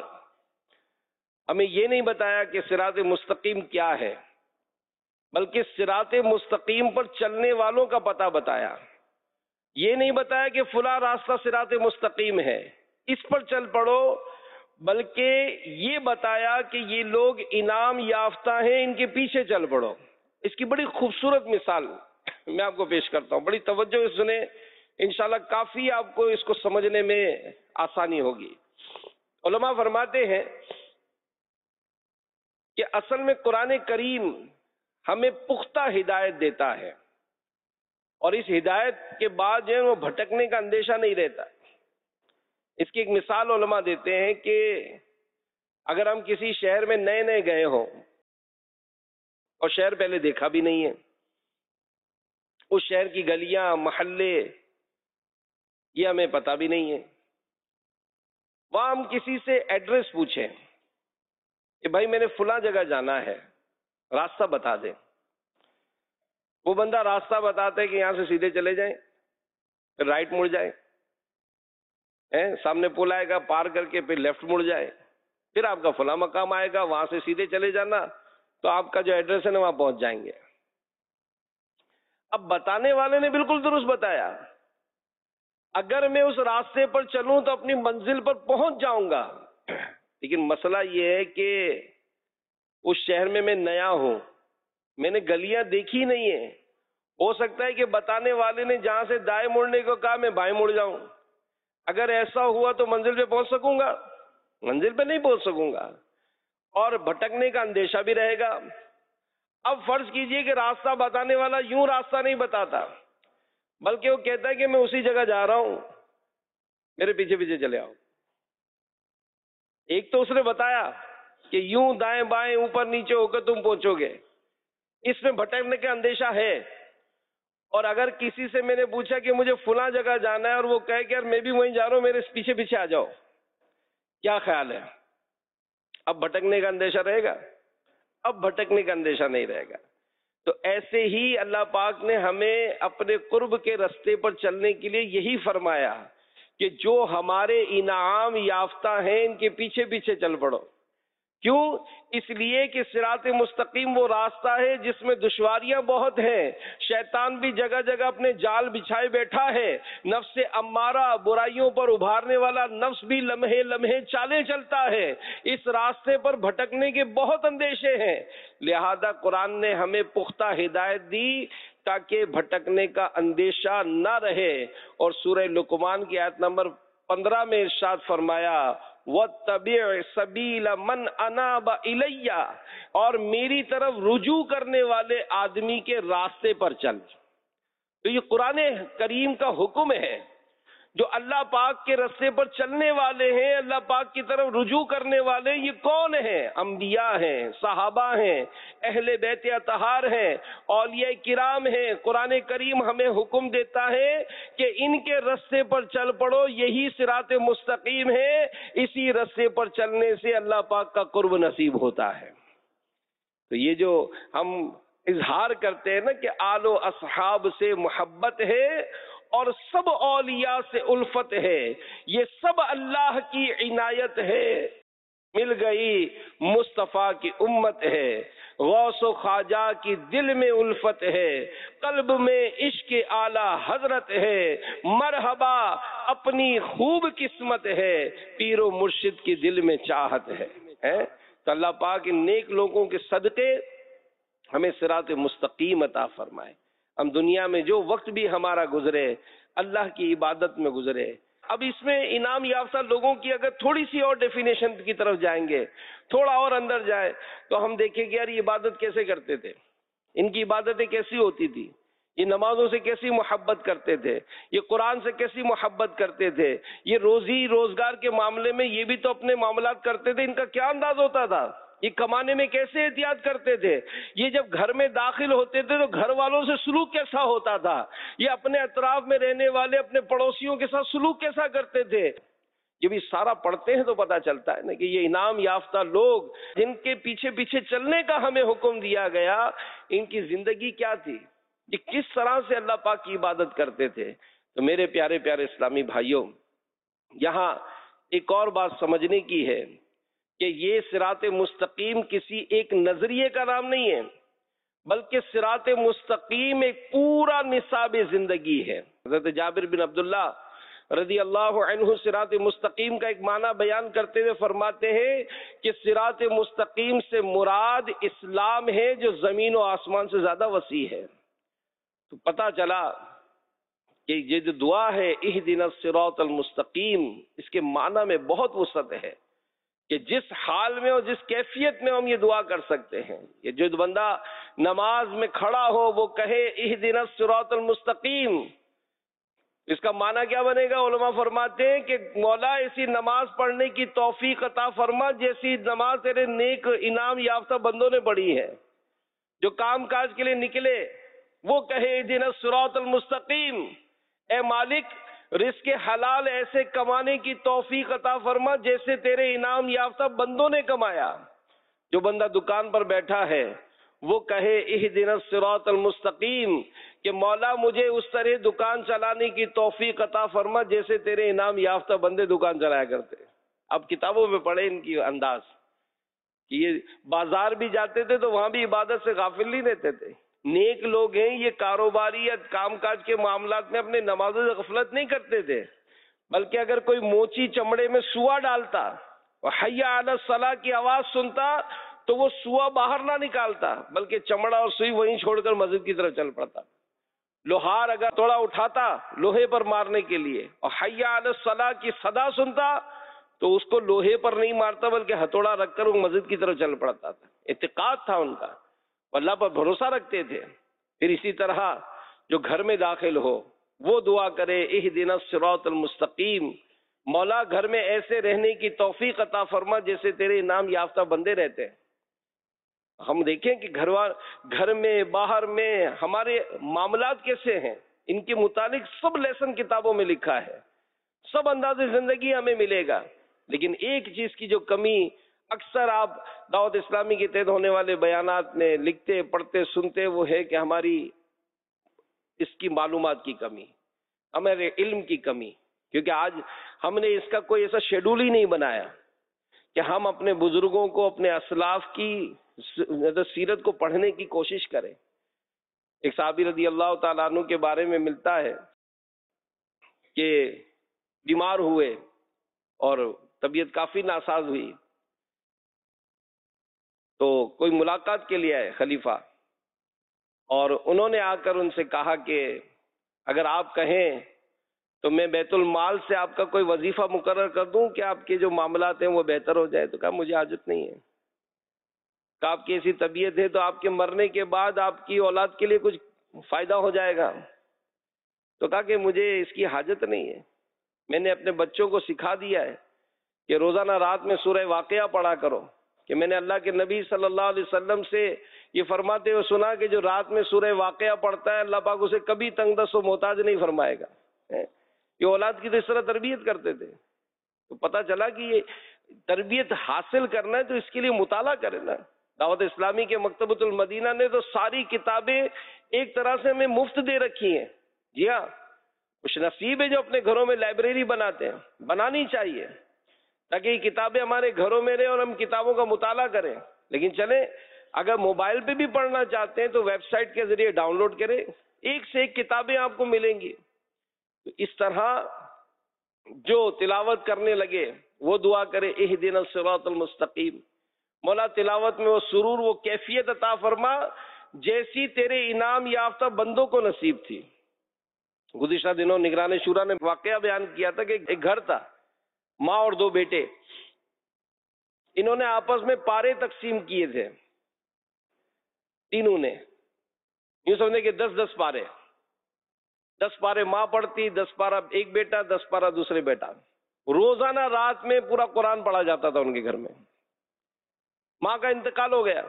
ہمیں یہ نہیں بتایا کہ صراط مستقیم کیا ہے، بلکہ صراط مستقیم پر چلنے والوں کا پتہ بتایا۔ یہ نہیں بتایا کہ فلاں راستہ صراط مستقیم ہے، اس پر چل پڑو، بلکہ یہ بتایا کہ یہ لوگ انعام یافتہ ہیں، ان کے پیچھے چل پڑو۔ اس کی بڑی خوبصورت مثال میں آپ کو پیش کرتا ہوں، بڑی توجہ سے سنیں، انشاءاللہ کافی آپ کو اس کو سمجھنے میں آسانی ہوگی۔ علماء فرماتے ہیں کہ اصل میں قرآن کریم ہمیں پختہ ہدایت دیتا ہے، اور اس ہدایت کے بعد جو ہے وہ بھٹکنے کا اندیشہ نہیں رہتا۔ اس کی ایک مثال علماء دیتے ہیں کہ اگر ہم کسی شہر میں نئے نئے گئے ہوں اور شہر پہلے دیکھا بھی نہیں ہے، اس شہر کی گلیاں، محلے یہ ہمیں پتہ بھی نہیں ہے، وہاں ہم کسی سے ایڈریس پوچھیں کہ بھائی میں نے فلاں جگہ جانا ہے، راستہ بتا دیں، وہ بندہ راستہ بتاتا ہے کہ یہاں سے سیدھے چلے جائیں، پھر رائٹ مڑ جائیں، سامنے پل آئے گا پار کر کے پھر لیفٹ مڑ جائے، پھر آپ کا فلاں مقام آئے گا، وہاں سے سیدھے چلے جانا تو آپ کا جو ایڈریس ہے نا وہاں پہنچ جائیں گے۔ اب بتانے والے نے بالکل درست بتایا، اگر میں اس راستے پر چلوں تو اپنی منزل پر پہنچ جاؤں گا، لیکن مسئلہ یہ ہے کہ اس شہر میں نیا ہوں، میں نے گلیاں دیکھی نہیں ہیں، ہو سکتا ہے کہ بتانے والے نے جہاں سے دائیں مڑنے کو کہا میں بائیں مڑ جاؤں، اگر ایسا ہوا تو منزل پہ پہنچ سکوں گا؟ منزل پہ نہیں پہنچ سکوں گا، اور بھٹکنے کا اندیشہ بھی رہے گا۔ اب فرض کیجئے کہ راستہ بتانے والا یوں راستہ نہیں بتاتا، بلکہ وہ کہتا ہے کہ میں اسی جگہ جا رہا ہوں، میرے پیچھے پیچھے چلے آؤ۔ ایک تو اس نے بتایا کہ یوں دائیں بائیں اوپر نیچے ہو کر تم پہنچو گے، اس میں بھٹکنے کا اندیشہ ہے، اور اگر کسی سے میں نے پوچھا کہ مجھے فلاں جگہ جانا ہے اور وہ کہے کہ یار میں بھی وہیں جا رہا ہوں، میرے پیچھے پیچھے آ جاؤ، کیا خیال ہے؟ اب بھٹکنے کا اندیشہ رہے گا؟ اب بھٹکنے کا اندیشہ نہیں رہے گا۔ تو ایسے ہی اللہ پاک نے ہمیں اپنے قرب کے رستے پر چلنے کے لیے یہی فرمایا کہ جو ہمارے انعام یافتہ ہیں ان کے پیچھے پیچھے چل پڑو۔ کیوں؟ اس لیے کہ صراط مستقیم وہ راستہ ہے جس میں دشواریاں بہت ہیں، شیطان بھی جگہ جگہ اپنے جال بچھائے بیٹھا ہے، نفس امارہ برائیوں پر ابھارنے والا نفس بھی لمحے لمحے چالیں چلتا ہے، اس راستے پر بھٹکنے کے بہت اندیشے ہیں، لہذا قرآن نے ہمیں پختہ ہدایت دی تاکہ بھٹکنے کا اندیشہ نہ رہے۔ اور سورہ لقمان کی آیت نمبر 15 میں ارشاد فرمایا وَاتَّبِعْ سَبِيلَ مَنْ أَنَابَ إِلَيَّ، اور میری طرف رجوع کرنے والے آدمی کے راستے پر چل۔ تو یہ قرآن کریم کا حکم ہے، جو اللہ پاک کے راستے پر چلنے والے ہیں، اللہ پاک کی طرف رجوع کرنے والے، یہ کون ہیں؟ انبیاء ہیں، صحابہ ہیں، اہل بیت اطہار ہیں، اولیاء کرام ہیں۔ قرآن کریم ہمیں حکم دیتا ہے کہ ان کے راستے پر چل پڑو، یہی صراط مستقیم ہے، اسی راستے پر چلنے سے اللہ پاک کا قرب نصیب ہوتا ہے۔ تو یہ جو ہم اظہار کرتے ہیں نا کہ آل و اصحاب سے محبت ہے اور سب اولیاء سے الفت ہے، یہ سب اللہ کی عنایت ہے۔ مل گئی مصطفیٰ کی امت ہے، غوث و خواجہ کی دل میں الفت ہے، قلب میں عشق اعلی حضرت ہے، مرحبا اپنی خوب قسمت ہے، پیر و مرشد کی دل میں چاہت ہے۔ تو اللہ پاک ان نیک لوگوں کے صدقے ہمیں صراط مستقیم عطا فرمائے۔ ہم دنیا میں جو وقت بھی ہمارا گزرے اللہ کی عبادت میں گزرے۔ اب اس میں انعام یافتہ لوگوں کی اگر تھوڑی سی اور ڈیفینیشن کی طرف جائیں گے، تھوڑا اور اندر جائے تو ہم دیکھیں کہ یار یہ عبادت کیسے کرتے تھے، ان کی عبادتیں کیسی ہوتی تھی، یہ نمازوں سے کیسی محبت کرتے تھے، یہ قرآن سے کیسی محبت کرتے تھے، یہ روزی روزگار کے معاملے میں یہ بھی تو اپنے معاملات کرتے تھے، ان کا کیا انداز ہوتا تھا، یہ کمانے میں کیسے احتیاط کرتے تھے، یہ جب گھر میں داخل ہوتے تھے تو گھر والوں سے سلوک کیسا ہوتا تھا، یہ اپنے اطراف میں رہنے والے اپنے پڑوسیوں کے ساتھ سلوک کیسا کرتے تھے۔ یہ بھی سارا پڑھتے ہیں تو پتہ چلتا ہے نا کہ یہ انعام یافتہ لوگ جن کے پیچھے پیچھے چلنے کا ہمیں حکم دیا گیا، ان کی زندگی کیا تھی، یہ کس طرح سے اللہ پاک کی عبادت کرتے تھے۔ تو میرے پیارے پیارے اسلامی بھائیوں، یہاں ایک اور بات سمجھنے کی ہے کہ یہ صراط مستقیم کسی ایک نظریے کا نام نہیں ہے، بلکہ صراط مستقیم ایک پورا نصاب زندگی ہے۔ حضرت جابر بن عبداللہ رضی اللہ عنہ صراط مستقیم کا ایک معنی بیان کرتے ہوئے فرماتے ہیں کہ صراط مستقیم سے مراد اسلام ہے جو زمین و آسمان سے زیادہ وسیع ہے۔ تو پتہ چلا کہ یہ جو دعا ہے اہدنا الصراط المستقیم، اس کے معنی میں بہت وسعت ہے کہ جس حال میں اور جس کیفیت میں ہم یہ دعا کر سکتے ہیں۔ یہ جو بندہ نماز میں کھڑا ہو وہ کہے اہدنا الصراط المستقیم، اس کا معنی کیا بنے گا؟ علماء فرماتے ہیں کہ مولا ایسی نماز پڑھنے کی توفیق عطا فرما جیسی نماز تیرے نیک انعام یافتہ بندوں نے پڑھی ہے۔ جو کام کاج کے لیے نکلے وہ کہے اہدنا الصراط المستقیم، اے مالک رزق حلال ایسے کمانے کی توفیق عطا فرما جیسے تیرے انعام یافتہ بندوں نے کمایا۔ جو بندہ دکان پر بیٹھا ہے وہ کہے اہدنا الصراط المستقیم کہ مولا مجھے اس طرح دکان چلانے کی توفیق عطا فرما جیسے تیرے انعام یافتہ بندے دکان چلایا کرتے۔ اب کتابوں میں پڑھے ان کی انداز کہ یہ بازار بھی جاتے تھے تو وہاں بھی عبادت سے غافل نہیں رہتے تھے۔ نیک لوگ ہیں یہ کاروباری یا کام کاج کے معاملات میں اپنے نمازوں سے غفلت نہیں کرتے تھے، بلکہ اگر کوئی موچی چمڑے میں سوا ڈالتا اور حی علی الصلاح کی آواز سنتا تو وہ سوا باہر نہ نکالتا بلکہ چمڑا اور سوئی وہیں چھوڑ کر مسجد کی طرف چل پڑتا۔ لوہار اگر توڑا اٹھاتا لوہے پر مارنے کے لیے اور حی علی الصلاح کی صدا سنتا تو اس کو لوہے پر نہیں مارتا بلکہ ہتھوڑا رکھ کر وہ مسجد کی طرف چل پڑتا تھا۔ اعتقاد تھا ان کا، اللہ پر بھروسہ رکھتے تھے۔ پھر اسی طرح جو گھر میں داخل ہو وہ دعا کرے اہدنا الصراط المستقیم، مولا گھر میں ایسے رہنے کی توفیق عطا فرما جیسے تیرے انعام یافتہ بندے رہتے ہیں۔ ہم دیکھیں کہ گھر میں باہر میں ہمارے معاملات کیسے ہیں، ان کے متعلق سب لیسن کتابوں میں لکھا ہے، سب انداز زندگی ہمیں ملے گا، لیکن ایک چیز کی جو کمی اکثر آپ دعوت اسلامی کے تحت ہونے والے بیانات میں لکھتے پڑھتے سنتے، وہ ہے کہ ہماری اس کی معلومات کی کمی، ہمارے علم کی کمی، کیونکہ آج ہم نے اس کا کوئی ایسا شیڈول ہی نہیں بنایا کہ ہم اپنے بزرگوں کو، اپنے اسلاف کی سیرت کو پڑھنے کی کوشش کریں۔ ایک صحابی رضی اللہ تعالیٰ عنہ کے بارے میں ملتا ہے کہ بیمار ہوئے اور طبیعت کافی ناساز ہوئی، تو کوئی ملاقات کے لیے آئے خلیفہ، اور انہوں نے آ کر ان سے کہا کہ اگر آپ کہیں تو میں بیت المال سے آپ کا کوئی وظیفہ مقرر کر دوں کہ آپ کے جو معاملات ہیں وہ بہتر ہو جائے۔ تو کہا مجھے حاجت نہیں ہے، کہ آپ کی ایسی طبیعت ہے تو آپ کے مرنے کے بعد آپ کی اولاد کے لیے کچھ فائدہ ہو جائے گا۔ تو کہا کہ مجھے اس کی حاجت نہیں ہے، میں نے اپنے بچوں کو سکھا دیا ہے کہ روزانہ رات میں سورہ واقعہ پڑھا کرو، کہ میں نے اللہ کے نبی صلی اللہ علیہ وسلم سے یہ فرماتے ہوئے سنا کہ جو رات میں سورہ واقعہ پڑھتا ہے اللہ پاک اسے کبھی تنگ دست و محتاج نہیں فرمائے گا۔ یہ اولاد کی تو اس طرح تربیت کرتے تھے۔ تو پتہ چلا کہ یہ تربیت حاصل کرنا ہے تو اس کے لیے مطالعہ کرے نا۔ دعوت اسلامی کے مکتبۃ المدینہ نے تو ساری کتابیں ایک طرح سے ہمیں مفت دے رکھی ہیں۔ جی ہاں، خوش نصیب ہے جو اپنے گھروں میں لائبریری بناتے ہیں، بنانی چاہیے تاکہ یہ کتابیں ہمارے گھروں میں رہیں اور ہم کتابوں کا مطالعہ کریں۔ لیکن چلیں، اگر موبائل پہ بھی پڑھنا چاہتے ہیں تو ویب سائٹ کے ذریعے ڈاؤن لوڈ کریں، ایک سے ایک کتابیں آپ کو ملیں گی۔ تو اس طرح جو تلاوت کرنے لگے وہ دعا کرے اہدنا الصراط المستقیم، مولا تلاوت میں وہ سرور، وہ کیفیت عطا فرما جیسی تیرے انعام یافتہ بندوں کو نصیب تھی۔ گزشتہ دنوں نگران شورا نے واقعہ بیان کیا تھا کہ ایک گھر تھا، ماں اور دو بیٹے، انہوں نے آپس میں پارے تقسیم کیے تھے، تینوں نے، یوں سمجھے کہ 10-10 پارے، 10 پارے ماں پڑھتی، 10 پارہ ایک بیٹا، 10 پارہ دوسرے بیٹا۔ روزانہ رات میں پورا قرآن پڑھا جاتا تھا ان کے گھر میں۔ ماں کا انتقال ہو گیا،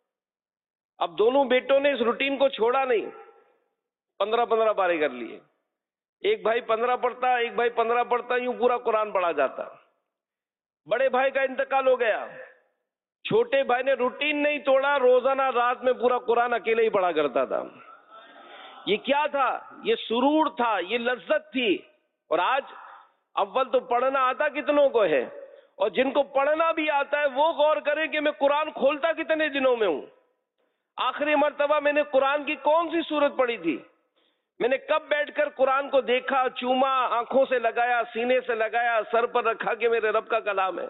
اب دونوں بیٹوں نے اس روٹین کو چھوڑا نہیں، 15-15 پارے کر لیے، ایک بھائی 15 پڑھتا، ایک بھائی 15 پڑھتا، یوں پورا قرآن پڑھا جاتا۔ بڑے بھائی کا انتقال ہو گیا، چھوٹے بھائی نے روٹین نہیں توڑا، روزانہ رات میں پورا قرآن اکیلے ہی پڑھا کرتا تھا۔ یہ کیا تھا؟ یہ سرور تھا، یہ لذت تھی۔ اور آج اول تو پڑھنا آتا کتنوں کو ہے، اور جن کو پڑھنا بھی آتا ہے وہ غور کریں کہ میں قرآن کھولتا کتنے دنوں میں ہوں، آخری مرتبہ میں نے قرآن کی کون سی سورت پڑھی تھی، میں نے کب بیٹھ کر قرآن کو دیکھا، چوما، آنکھوں سے لگایا، سینے سے لگایا، سر پر رکھا کہ میرے رب کا کلام ہے۔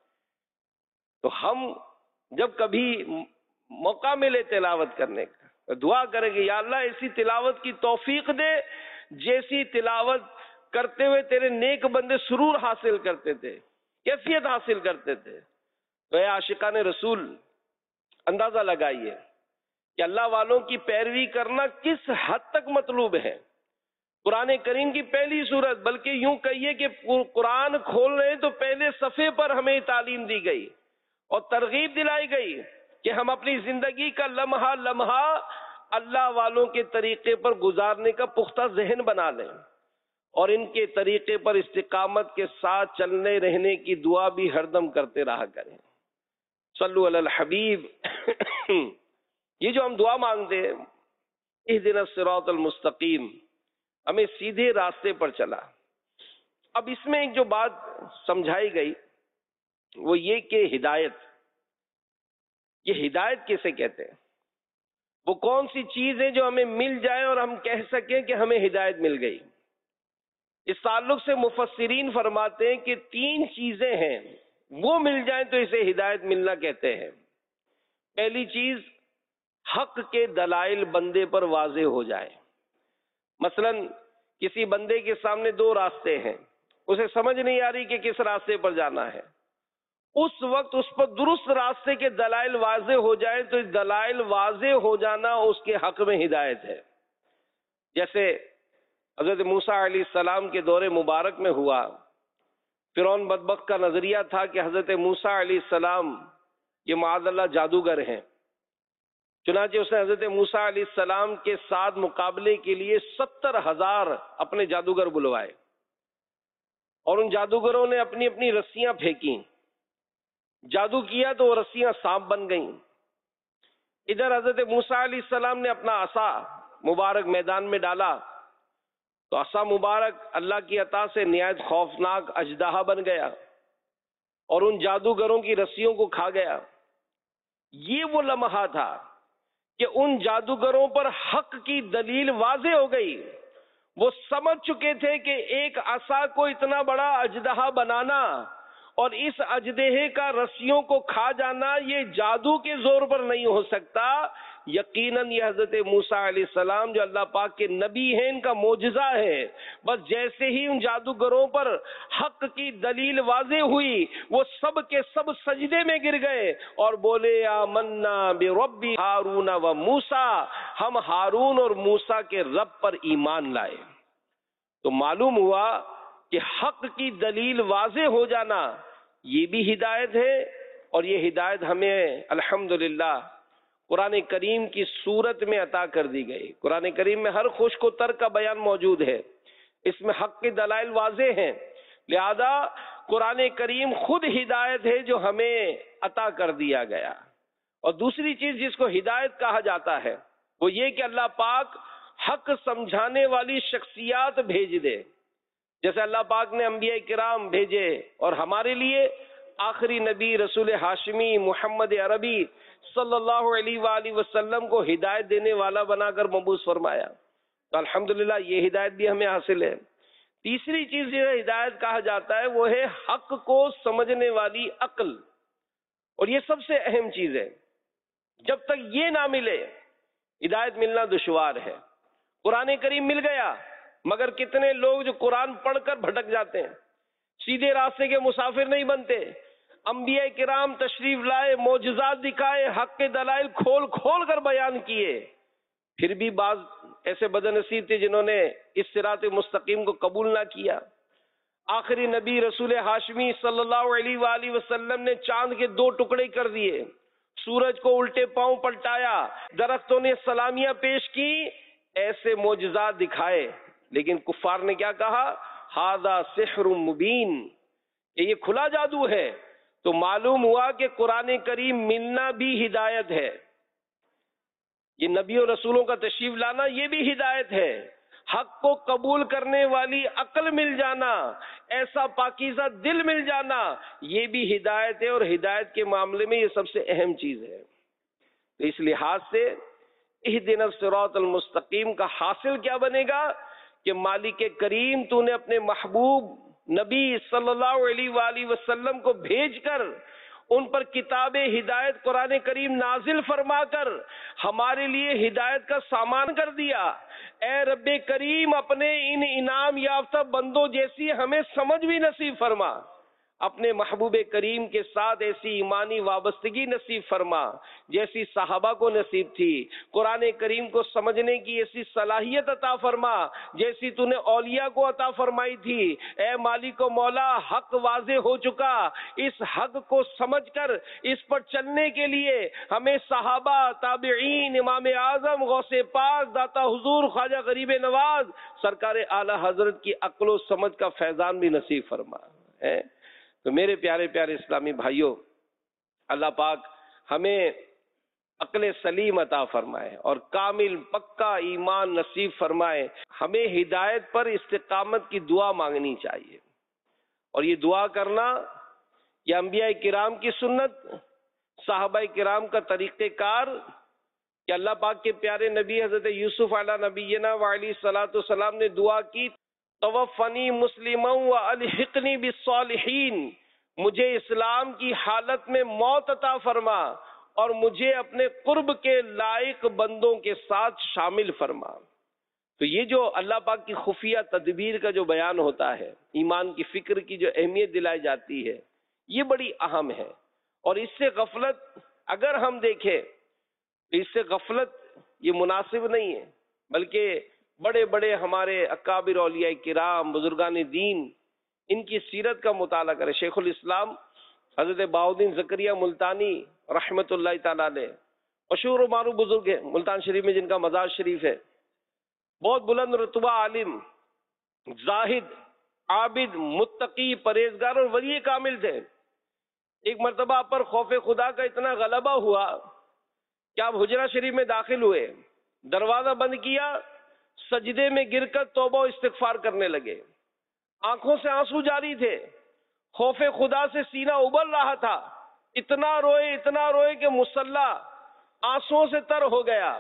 تو ہم جب کبھی موقع ملے تلاوت کرنے کا، دعا کریں کہ یا اللہ ایسی تلاوت کی توفیق دے جیسی تلاوت کرتے ہوئے تیرے نیک بندے سرور حاصل کرتے تھے، کیفیت حاصل کرتے تھے۔ تو اے عاشقان رسول، اندازہ لگائیے کہ اللہ والوں کی پیروی کرنا کس حد تک مطلوب ہے۔ قرآن کریم کی پہلی سورت، بلکہ یوں کہیے کہ قرآن کھول رہے ہیں تو پہلے صفحے پر ہمیں تعلیم دی گئی اور ترغیب دلائی گئی کہ ہم اپنی زندگی کا لمحہ لمحہ اللہ والوں کے طریقے پر گزارنے کا پختہ ذہن بنا لیں، اور ان کے طریقے پر استقامت کے ساتھ چلنے رہنے کی دعا بھی ہر دم کرتے رہا کریں۔ صلو علی الحبیب۔ یہ جو ہم دعا مانگتے ہیں اہدنا الصراط المستقیم، ہمیں سیدھے راستے پر چلا۔ اب اس میں ایک جو بات سمجھائی گئی وہ یہ کہ ہدایت، یہ ہدایت کیسے کہتے ہیں؟ وہ کون سی چیز ہے جو ہمیں مل جائے اور ہم کہہ سکیں کہ ہمیں ہدایت مل گئی؟ اس تعلق سے مفسرین فرماتے ہیں کہ 3 چیزیں ہیں، وہ مل جائیں تو اسے ہدایت ملنا کہتے ہیں۔ پہلی چیز، حق کے دلائل بندے پر واضح ہو جائے۔ مثلا کسی بندے کے سامنے 2 راستے ہیں، اسے سمجھ نہیں آ رہی کہ کس راستے پر جانا ہے، اس وقت اس پر درست راستے کے دلائل واضح ہو جائیں تو اس دلائل واضح ہو جانا اس کے حق میں ہدایت ہے۔ جیسے حضرت موسیٰ علیہ السلام کے دور مبارک میں ہوا، فرعون بدبخت کا نظریہ تھا کہ حضرت موسیٰ علیہ السلام یہ معاذ اللہ جادوگر ہیں، چنانچہ اس نے حضرت موسیٰ علیہ السلام کے ساتھ مقابلے کے لیے 70,000 اپنے جادوگر بلوائے، اور ان جادوگروں نے اپنی اپنی رسیاں پھینکیں، جادو کیا تو وہ رسیاں سانپ بن گئیں۔ ادھر حضرت موسیٰ علیہ السلام نے اپنا عصا مبارک میدان میں ڈالا تو عصا مبارک اللہ کی عطا سے نہایت خوفناک اژدہا بن گیا اور ان جادوگروں کی رسیوں کو کھا گیا۔ یہ وہ لمحہ تھا کہ ان جادوگروں پر حق کی دلیل واضح ہو گئی۔ وہ سمجھ چکے تھے کہ ایک عصا کو اتنا بڑا اژدہا بنانا اور اس اژدہے کا رسیوں کو کھا جانا یہ جادو کے زور پر نہیں ہو سکتا، یقیناً یہ حضرت موسیٰ علیہ السلام جو اللہ پاک کے نبی ہیں ان کا معجزہ ہے۔ بس جیسے ہی ان جادوگروں پر حق کی دلیل واضح ہوئی وہ سب کے سب سجدے میں گر گئے اور بولے آمنا برب ہارون و موسیٰ، ہم ہارون اور موسیٰ کے رب پر ایمان لائے۔ تو معلوم ہوا کہ حق کی دلیل واضح ہو جانا یہ بھی ہدایت ہے، اور یہ ہدایت ہمیں الحمدللہ قرآن کریم کی صورت میں عطا کر دی گئی۔ قرآن کریم میں ہر خشک و تر کا بیان موجود ہے، اس میں حق کے دلائل واضح ہیں، لہذا قرآن کریم خود ہدایت ہے جو ہمیں عطا کر دیا گیا۔ اور دوسری چیز جس کو ہدایت کہا جاتا ہے وہ یہ کہ اللہ پاک حق سمجھانے والی شخصیات بھیج دے، جیسے اللہ پاک نے انبیاء کرام بھیجے اور ہمارے لیے آخری نبی رسول ہاشمی محمد عربی صلی اللہ علیہ وآلہ وسلم کو ہدایت دینے والا بنا کر مبعوث فرمایا، تو الحمدللہ یہ ہدایت بھی ہمیں حاصل ہے۔ تیسری چیز جو ہدایت کہا جاتا ہے وہ ہے حق کو سمجھنے والی عقل، اور یہ سب سے اہم چیز ہے۔ جب تک یہ نہ ملے ہدایت ملنا دشوار ہے۔ قرآن کریم مل گیا مگر کتنے لوگ جو قرآن پڑھ کر بھٹک جاتے ہیں، سیدھے راستے کے مسافر نہیں بنتے۔ انبیاء کرام تشریف لائے، معجزات دکھائے، حق کے دلائل کھول کھول کر بیان کیے، پھر بھی بعض ایسے بدنصیب تھے جنہوں نے اس صراط مستقیم کو قبول نہ کیا۔ آخری نبی رسول ہاشمی صلی اللہ علیہ وآلہ وسلم نے چاند کے 2 ٹکڑے کر دیے، سورج کو الٹے پاؤں پلٹایا، درختوں نے سلامیاں پیش کی، ایسے معجزات دکھائے، لیکن کفار نے کیا کہا؟ ھذا سحر مبین، کہ یہ کھلا جادو ہے۔ تو معلوم ہوا کہ قرآن کریم ملنا بھی ہدایت ہے، یہ نبی و رسولوں کا تشریف لانا یہ بھی ہدایت ہے، حق کو قبول کرنے والی عقل مل جانا، ایسا پاکیزہ دل مل جانا یہ بھی ہدایت ہے، اور ہدایت کے معاملے میں یہ سب سے اہم چیز ہے۔ تو اس لحاظ سے اہدنا الصراط المستقیم کا حاصل کیا بنے گا کہ مالک کریم تو نے اپنے محبوب نبی صلی اللہ علیہ وآلہ وسلم کو بھیج کر ان پر کتاب ہدایت قرآن کریم نازل فرما کر ہمارے لیے ہدایت کا سامان کر دیا۔ اے رب کریم اپنے ان انعام یافتہ بندوں جیسی ہمیں سمجھ بھی نصیب فرما، اپنے محبوب کریم کے ساتھ ایسی ایمانی وابستگی نصیب فرما جیسی صحابہ کو نصیب تھی، قرآن کریم کو سمجھنے کی ایسی صلاحیت عطا فرما جیسی تو نے اولیاء کو عطا فرمائی تھی۔ اے مالک و مولا حق واضح ہو چکا، اس حق کو سمجھ کر اس پر چلنے کے لیے ہمیں صحابہ، تابعین، امام اعظم، غوث پاک، داتا حضور خواجہ غریب نواز سرکار اعلی حضرت کی عقل و سمجھ کا فیضان بھی نصیب فرما ہے۔ تو میرے پیارے پیارے اسلامی بھائیوں، اللہ پاک ہمیں عقل سلیم عطا فرمائے اور کامل پکا ایمان نصیب فرمائے۔ ہمیں ہدایت پر استقامت کی دعا مانگنی چاہیے، اور یہ دعا کرنا یہ انبیاء کرام کی سنت، صحابہ کرام کا طریقہ کار، کہ اللہ پاک کے پیارے نبی حضرت یوسف علیہ نبینا وعلیہ الصلوۃ والسلام نے دعا کی، توفنی مسلما والحقنی بالصالحین، مجھے اسلام کی حالت میں موت عطا فرما اور مجھے اپنے قرب کے لائق بندوں کے ساتھ شامل فرما۔ تو یہ جو اللہ پاک کی خفیہ تدبیر کا جو بیان ہوتا ہے، ایمان کی فکر کی جو اہمیت دلائی جاتی ہے، یہ بڑی اہم ہے، اور اس سے غفلت اگر ہم دیکھیں تو اس سے غفلت یہ مناسب نہیں ہے، بلکہ بڑے بڑے ہمارے اکابر اولیاء کرام، بزرگان دین، ان کی سیرت کا مطالعہ کریں۔ شیخ الاسلام حضرت بہاؤالدین زکریا ملتانی رحمت اللہ تعالی علیہ مشہور و معروف بزرگ ہیں ملتان شریف میں جن کا مزار شریف ہے، بہت بلند رتبہ عالم، زاہد، عابد، متقی، پرہیزگار اور ولی کامل تھے۔ ایک مرتبہ آپ پر خوف خدا کا اتنا غلبہ ہوا کہ آپ حجرہ شریف میں داخل ہوئے، دروازہ بند کیا، سجدے میں گر کر توبہ و استغفار کرنے لگے، آنکھوں سے آنسو جاری تھے، خوف خدا سے سینہ ابل رہا تھا، اتنا روئے کہ مصلی آنسوؤں سے تر ہو گیا۔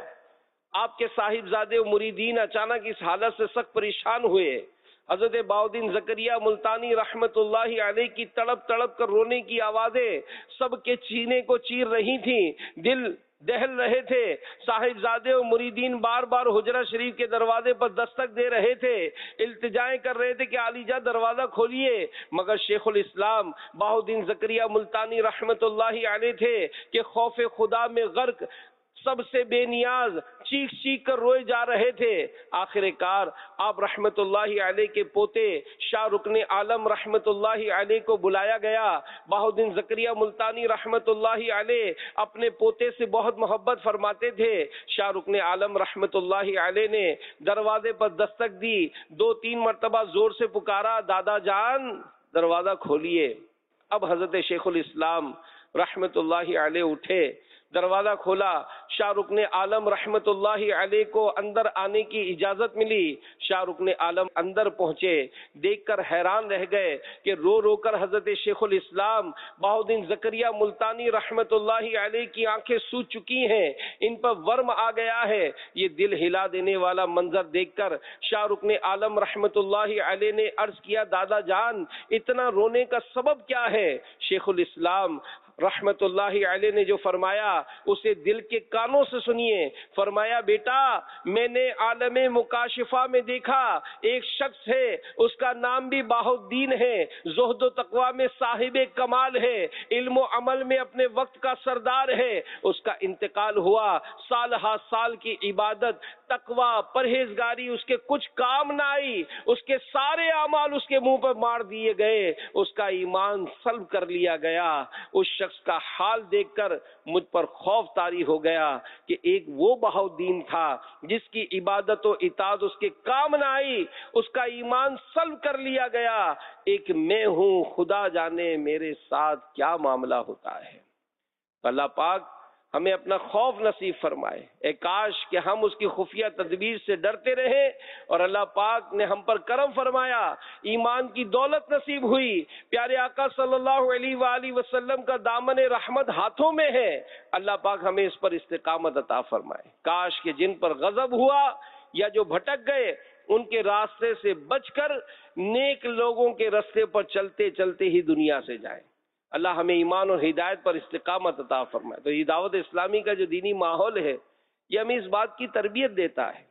آپ کے صاحبزادے و مریدین اچانک اس حالت سے سخت پریشان ہوئے۔ حضرت بہاؤالدین زکریا ملتانی رحمت اللہ علیہ کی تڑپ تڑپ کر رونے کی آوازیں سب کے سینے کو چیر رہی تھیں، دل دہل رہے تھے۔ صاحبزادے و مریدین بار بار حجرہ شریف کے دروازے پر دستک دے رہے تھے، التجائیں کر رہے تھے کہ علی جاں دروازہ کھولیے، مگر شیخ الاسلام بہاؤالدین زکریا ملتانی رحمت اللہ علیہ تھے کہ خوف خدا میں غرق، سب سے بے نیاز، چیخ چیخ کر روئے جا رہے تھے۔ آخر کار آپ رحمت اللہ علیہ کے پوتے شاہ رکن عالم رحمت اللہ علیہ کو بلایا گیا۔ بہاؤالدین زکریا ملتانی رحمت اللہ علیہ اپنے پوتے سے بہت محبت فرماتے تھے۔ شاہ رکن عالم رحمت اللہ علیہ نے دروازے پر دستک دی، 2-3 مرتبہ زور سے پکارا، دادا جان دروازہ کھولیے۔ اب حضرت شیخ الاسلام رحمت اللہ علیہ اٹھے، دروازہ کھولا، شاہ رکن عالم رحمت اللہ علیہ کو اندر آنے کی اجازت ملی۔ شاہ رکن عالم اندر پہنچے، دیکھ کر حیران رہ گئے کہ رو رو کر حضرت شیخ الاسلام بہاؤالدین زکریا ملتانی رحمت اللہ علیہ کی آنکھیں سوج چکی ہیں، ان پر ورم آ گیا ہے۔ یہ دل ہلا دینے والا منظر دیکھ کر شاہ رکن عالم رحمت اللہ علیہ نے عرض کیا، دادا جان اتنا رونے کا سبب کیا ہے؟ شیخ الاسلام رحمت اللہ علیہ نے جو فرمایا اسے دل کے کانوں سے سنیے۔ فرمایا، بیٹا میں نے عالم مکاشفہ میں دیکھا ایک شخص ہے، اس کا نام بھی بہاؤالدین ہے، زہد و تقوی میں صاحب کمال ہے، علم و عمل میں اپنے وقت کا سردار ہے۔ اس کا انتقال ہوا، سال ہا سال کی عبادت، تقوی، پرہیزگاری اس کے کچھ کام نہ آئی، اس کے سارے اعمال اس کے منہ پر مار دیے گئے، اس کا ایمان سلب کر لیا گیا۔ اس شخص کا حال دیکھ کر مجھ پر خوف طاری ہو گیا کہ ایک وہ بہاؤالدین تھا جس کی عبادت و اطاعت اس کے کام نہ آئی، اس کا ایمان سلب کر لیا گیا، ایک میں ہوں، خدا جانے میرے ساتھ کیا معاملہ ہوتا ہے۔ اللہ پاک ہمیں اپنا خوف نصیب فرمائے۔ اے کاش کہ ہم اس کی خفیہ تدبیر سے ڈرتے رہیں، اور اللہ پاک نے ہم پر کرم فرمایا، ایمان کی دولت نصیب ہوئی، پیارے آقا صلی اللہ علیہ وآلہ وسلم کا دامن رحمت ہاتھوں میں ہے۔ اللہ پاک ہمیں اس پر استقامت عطا فرمائے۔ کاش کہ جن پر غضب ہوا یا جو بھٹک گئے ان کے راستے سے بچ کر نیک لوگوں کے راستے پر چلتے چلتے ہی دنیا سے جائیں۔ اللہ ہمیں ایمان اور ہدایت پر استقامت عطا فرمائے۔ تو یہ دعوت اسلامی کا جو دینی ماحول ہے یہ ہمیں اس بات کی تربیت دیتا ہے،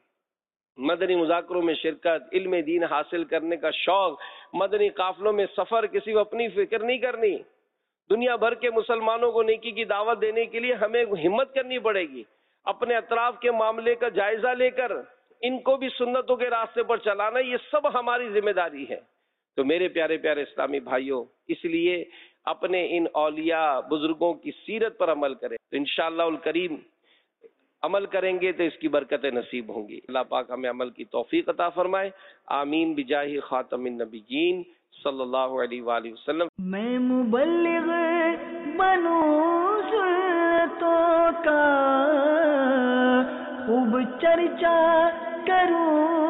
مدنی مذاکروں میں شرکت، علم دین حاصل کرنے کا شوق، مدنی قافلوں میں سفر، کسی کو اپنی فکر نہیں کرنی۔ دنیا بھر کے مسلمانوں کو نیکی کی دعوت دینے کے لیے ہمیں ہمت کرنی پڑے گی، اپنے اطراف کے معاملے کا جائزہ لے کر ان کو بھی سنتوں کے راستے پر چلانا، یہ سب ہماری ذمہ داری ہے۔ تو میرے پیارے پیارے اسلامی بھائیوں، اس لیے اپنے ان اولیاء بزرگوں کی سیرت پر عمل کریں، تو انشاءاللہ الکریم عمل کریں گے تو اس کی برکتیں نصیب ہوں گی۔ اللہ پاک ہمیں عمل کی توفیق عطا فرمائے، آمین بجاہ خاتم النبیین صلی اللہ علیہ وآلہ وسلم۔ میں مبلغ بنوں سنتوں کا خوب چرچا کروں